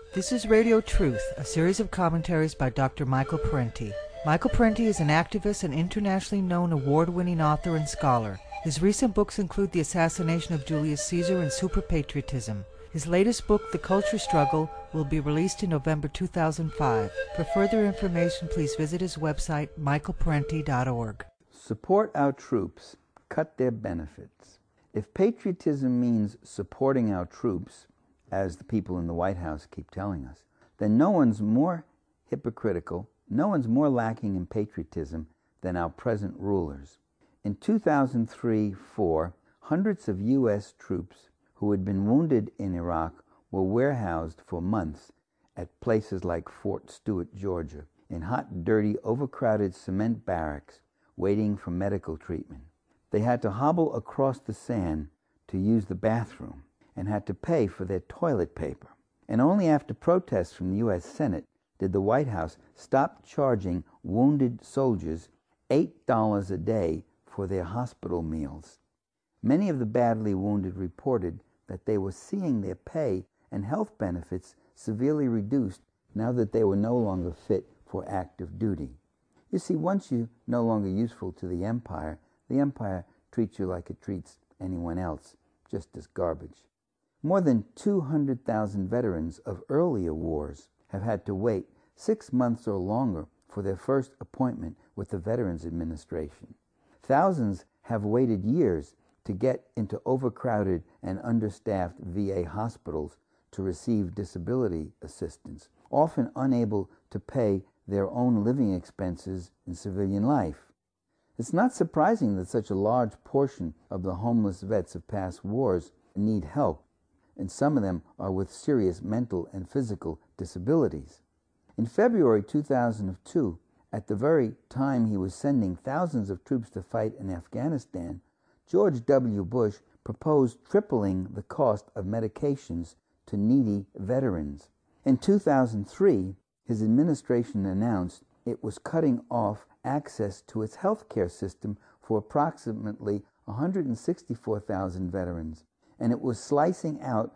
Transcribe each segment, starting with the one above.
This is Radio Truth, a series of commentaries by Dr. Michael Parenti. Michael Parenti is an activist and internationally known award-winning author and scholar. His recent books include The Assassination of Julius Caesar and Superpatriotism. His latest book, The Culture Struggle, will be released in November 2005. For further information, please visit his website, michaelparenti.org. Support our troops, cut their benefits. If patriotism means supporting our troops, as the people in the White House keep telling us, then no one's more hypocritical, no one's more lacking in patriotism than our present rulers. In 2003-04, hundreds of U.S. troops who had been wounded in Iraq were warehoused for months at places like Fort Stewart, Georgia, in hot, dirty, overcrowded cement barracks, waiting for medical treatment. They had to hobble across the sand to use the bathroom, and had to pay for their toilet paper. And only after protests from the U.S. Senate did the White House stop charging wounded soldiers $8 a day for their hospital meals. Many of the badly wounded reported that they were seeing their pay and health benefits severely reduced now that they were no longer fit for active duty. You see, once you're no longer useful to the empire treats you like it treats anyone else, just as garbage. More than 200,000 veterans of earlier wars have had to wait 6 months or longer for their first appointment with the Veterans Administration. Thousands have waited years to get into overcrowded and understaffed VA hospitals to receive disability assistance, often unable to pay their own living expenses in civilian life. It's not surprising that such a large portion of the homeless vets of past wars need help, and some of them are with serious mental and physical disabilities. In February 2002, at the very time he was sending thousands of troops to fight in Afghanistan, George W. Bush proposed tripling the cost of medications to needy veterans. In 2003, his administration announced it was cutting off access to its health care system for approximately 164,000 veterans, and it was slicing out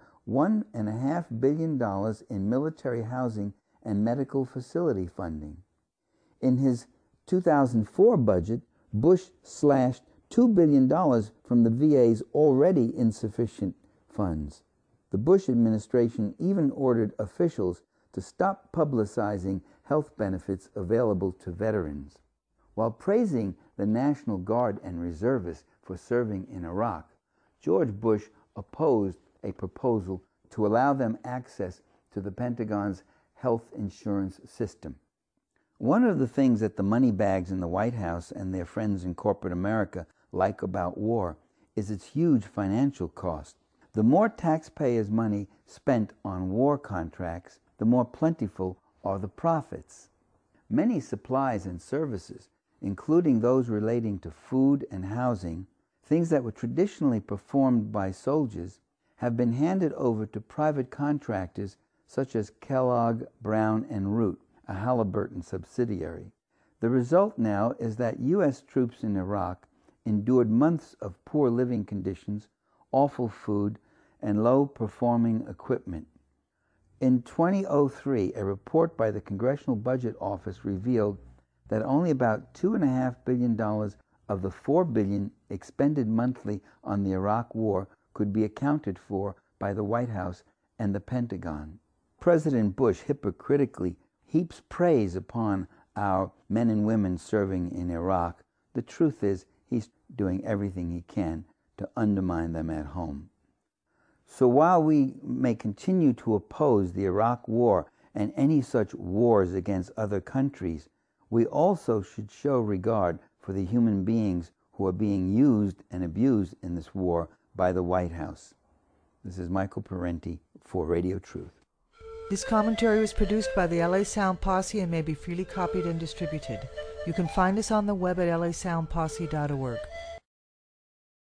$1.5 billion in military housing and medical facility funding. In his 2004 budget, Bush slashed $2 billion from the VA's already insufficient funds. The Bush administration even ordered officials to stop publicizing health benefits available to veterans. While praising the National Guard and reservists for serving in Iraq, George Bush opposed a proposal to allow them access to the Pentagon's health insurance system. One of the things that the moneybags in the White House and their friends in corporate America like about war is its huge financial cost. The more taxpayers' money spent on war contracts, the more plentiful are the profits. Many supplies and services, including those relating to food and housing, things that were traditionally performed by soldiers, have been handed over to private contractors such as Kellogg, Brown, and Root, a Halliburton subsidiary. The result now is that U.S. troops in Iraq endured months of poor living conditions, awful food, and low-performing equipment. In 2003, a report by the Congressional Budget Office revealed that only about $2.5 billion of the $4 billion expended monthly on the Iraq War could be accounted for by the White House and the Pentagon. President Bush hypocritically heaps praise upon our men and women serving in Iraq. The truth is, he's doing everything he can to undermine them at home. So while we may continue to oppose the Iraq War and any such wars against other countries, we also should show regard for the human beings who are being used and abused in this war by the White House. This is Michael Parenti for Radio Truth. This commentary was produced by the LA Sound Posse and may be freely copied and distributed. You can find us on the web at lasoundposse.org.